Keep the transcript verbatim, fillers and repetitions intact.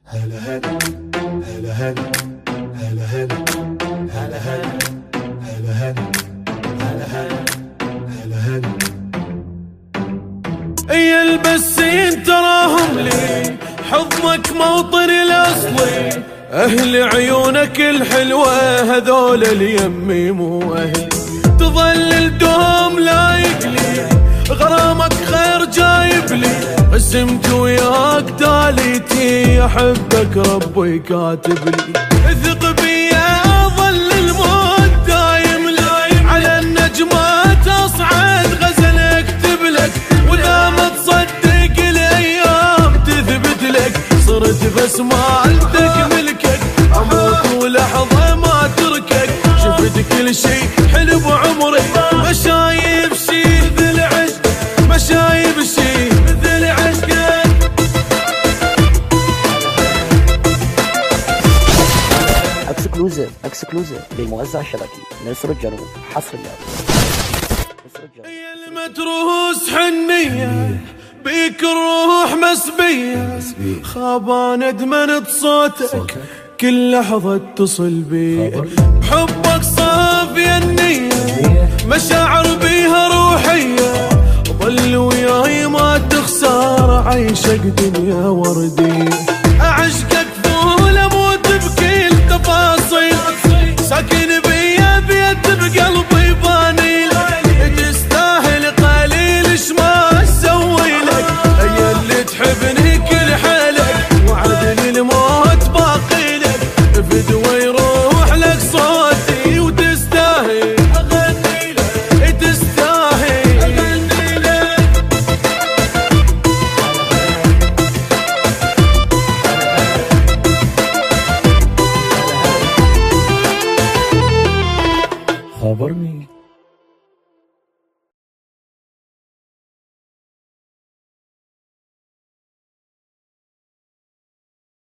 هلا هلا هلا هلا هلا هلا هلا هلا هلا هلا هلا هلا هلا يا البسين تراهم لي حضنك موطن الاصلي، اهل عيونك الحلوه هذول اليمي مو اهلي، تظل الدوم لايق لي غرامك خير جايب لي، قسمت وياك تاليتي احبك ربي كاتب لي، اثق بي اظل الموت دايم لي على النجمات اصعد غزل اكتب لك، واذا ما تصدق الايام تثبت لك، صرت بس مالتك ملكك اموت ولحظه ما تركك، شفت كل شي حلو بعمري ما شايف شي مثل عشق، ما شايف شي مثل عشقك. اكسكلوزيف اكسكلوزيف للموزع الشبكي نسر الجنوب حصريا. يا المتروس حنيه بيك الروح مسبيه، خابان ادمنت صوتك كل لحظة اتصل بي، بحبك صافية النية مشاعر بيها روحية، ظل وياي ما تخسر عيشك دنيا وردية، أعشقك فول أموت بكل تفاصيل، ساكن بيا بيت بقلبي بانيل، تستاهل قليل شما اسوي لك، هي اللي تحبني كل حالك وعدني الموت باقي لك، فدوى يروح لك صوتي وتستاهل اغني لك، تستاهل اغني لك. خبرني